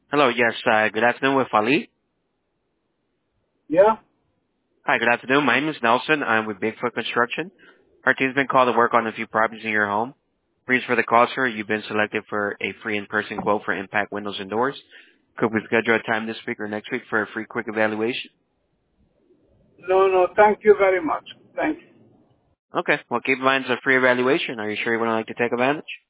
Hello, yes, good afternoon with Ali. Yeah? Hi, good afternoon. My name is Nelson. I'm with Bigfoot Construction. Our team's been called to work on a few properties in your home. Reason for the call, sir, you've been selected for a free in-person quote for impact windows and doors. Could we schedule a time this week or next week for a free quick evaluation? No, no, thank you very much. Thank you. Okay, well, keep in mind it's a free evaluation. Are you sure you would like to take advantage?